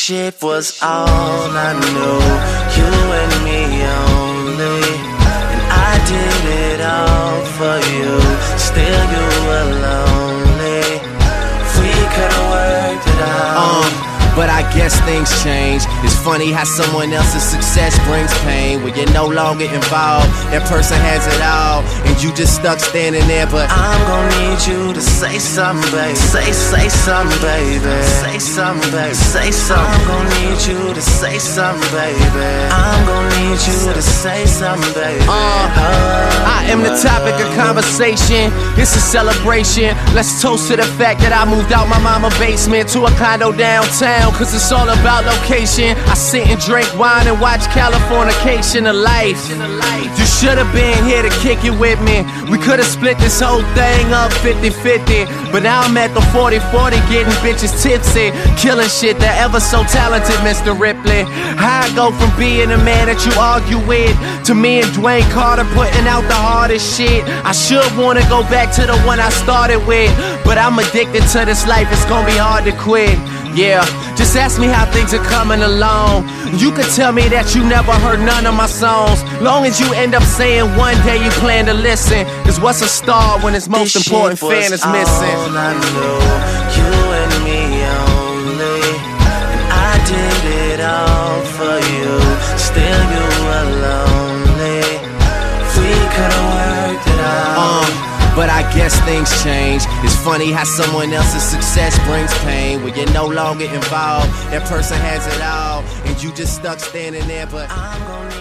shit was all I knew. You and me only, and I did it all for you. Still you were lonely. We could've worked it out. But I guess things change. It's funny how someone else's success brings pain. When you're no longer involved, that person has it all, and you just stuck standing there. But I'm gon' need you to say something, baby. Say something, baby. Say something, baby. Say something. I'm gon' need you to say something, baby. I'm gon' need you to say something, baby. I am the topic of conversation. It's a celebration. Let's toast to the fact that I moved out my mama's basement to a condo downtown. Cause it's all about location. I sit and drink wine and watch Californication of life. You should've been here to kick it with me. We could've split this whole thing up 50-50. But now I'm at the 40-40 getting bitches tipsy, killing shit, they're ever so talented, Mr. Ripley. How I go from being a man that you argue with to me and Dwayne Carter putting out the hardest shit. I should wanna go back to the one I started with, but I'm addicted to this life, it's gonna be hard to quit. Yeah, just ask me how things are coming along. You could tell me that you never heard none of my songs, long as you end up saying one day you plan to listen. Cause what's a star when its most important fan is missing? All I knew, you and me only, and I did it all for you. Still you were lonely. We could've worked it out. But I guess things change. It's funny how someone else's success brings pain. When you're no longer involved, that person has it all, and you just stuck standing there. But I'm gonna